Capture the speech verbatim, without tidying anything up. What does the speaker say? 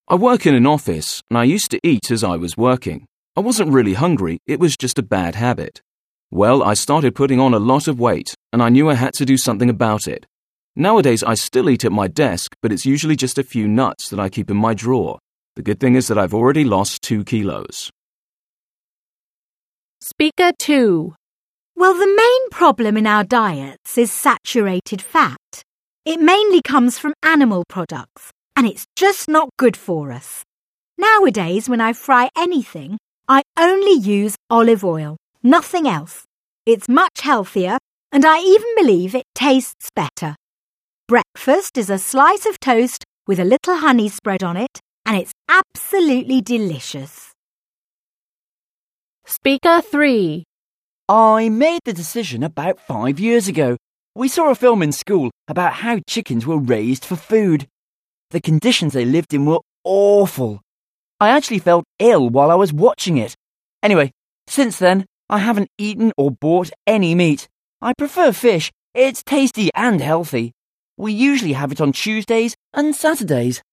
I work in an office, and I used to eat as I was working. I wasn't really hungry, it was just a bad habit. Well, I started putting on a lot of weight, and I knew I had to do something about it. Nowadays, I still eat at my desk, but it's usually just a few nuts that I keep in my drawer. The good thing is that I've already lost two kilos. Speaker two. Well, the main problem in our diets is saturated fat. It mainly comes from animal products, and it's just not good for us. Nowadays, when I fry anything, I only use olive oil, nothing else. It's much healthier, and I even believe it tastes better. Breakfast is a slice of toast with a little honey spread on it, and it's absolutely delicious. Speaker three. I made the decision about five years ago. We saw a film in school about how chickens were raised for food. The conditions they lived in were awful. I actually felt ill while I was watching it. Anyway, since then, I haven't eaten or bought any meat. I prefer fish. It's tasty and healthy. We usually have it on Tuesdays and Saturdays.